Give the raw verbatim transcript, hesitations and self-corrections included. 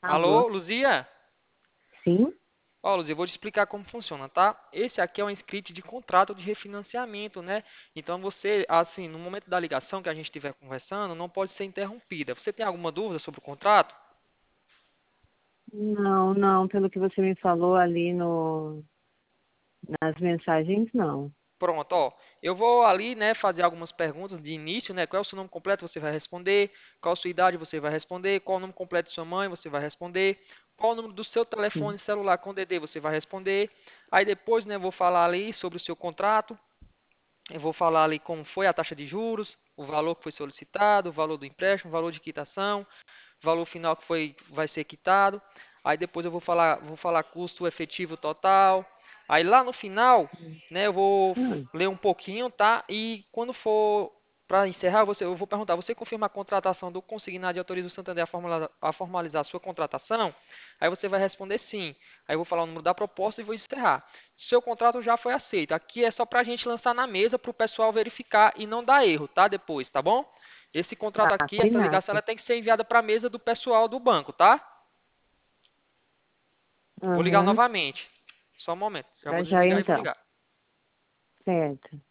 Alô? Alô, Luzia? Sim? Ó, Luzia, eu vou te explicar como funciona, tá? Esse aqui é um script de contrato de refinanciamento, né? Então você, assim, no momento da ligação que a gente estiver conversando, não pode ser interrompida. Você tem alguma dúvida sobre o contrato? Não, não, pelo que você me falou ali no, nas mensagens, não. Pronto, ó. Eu vou ali, né, fazer algumas perguntas de início, né? Qual é o seu nome completo? Você vai responder. Qual a sua idade? Você vai responder. Qual o nome completo de sua mãe? Você vai responder. Qual o número do seu telefone Sim. celular com D D? Você vai responder. Aí depois, né, eu vou falar ali sobre o seu contrato. Eu vou falar ali como foi a taxa de juros, o valor que foi solicitado, o valor do empréstimo, o valor de quitação, o valor final que foi, vai ser quitado. Aí depois eu vou falar, vou falar custo efetivo total. Aí lá no final, né, eu vou Hum, ler um pouquinho, tá? E quando for para encerrar, você, eu vou perguntar, você confirma a contratação do consignado e autoriza o Santander a formalizar, a formalizar a sua contratação? Aí você vai responder sim. Aí eu vou falar o número da proposta e vou encerrar. Seu contrato já foi aceito. Aqui é só para a gente lançar na mesa para o pessoal verificar e não dar erro, tá? Depois, tá bom? Esse contrato tá, aqui, essa ligação, combinado. ela tem que ser enviada para a mesa do pessoal do banco, tá? Vou ligar Aham, novamente. Só um momento. Já vou tá já desligar e vou então. ligar. Certo.